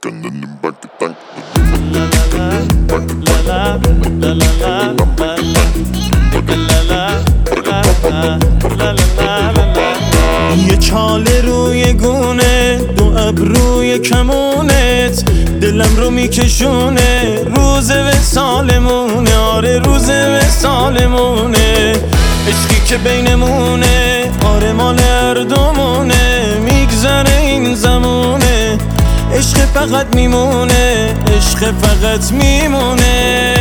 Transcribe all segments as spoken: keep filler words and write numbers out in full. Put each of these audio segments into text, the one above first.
یه چاله روی گونه، دو ابروی کمونت، دلم رو میکشونه. روز وصالمونه، آره روز وصالمونه. عشقی که بینمونه، آره مال هر دومونه. میگذره این زمونه، عشق فقط میمونه، عشق فقط میمونه.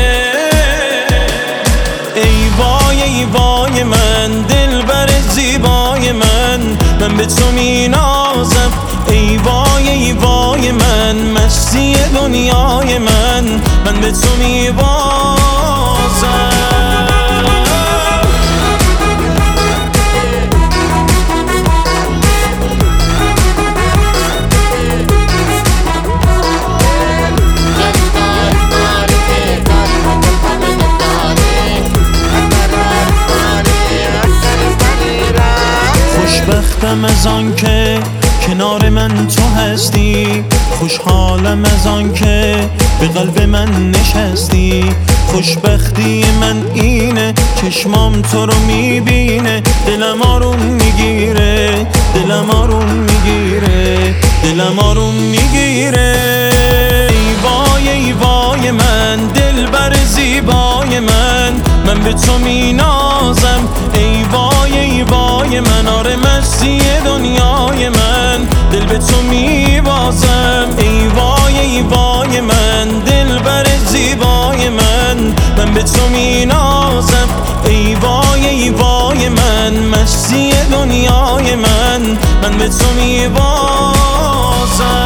ای وای ای وای من، دلبر زیبای من، من به تو مینازم. ای وای ای وای من، مستی دنیای من، من به تو میبازم. خوشبختم از آن که کنار من تو هستی، خوشحالم از آن که به قلب من نشستی. خوشبختی من اینه، چشمام تو رو میبینه، دلم آروم میگیره، دلم آروم میگیره، دلم آروم میگیره. ای وای ای وای من، دلبر زیبای من، من به تو مینازم. ای وای ای وای من، آره مستی دنیای من، دل به تو میبازم. ای وای ای وای من، دلبر زیبای من، من به تو مینازم. ای وای ای وای من، مستی دنیای من، من به تو میبازم.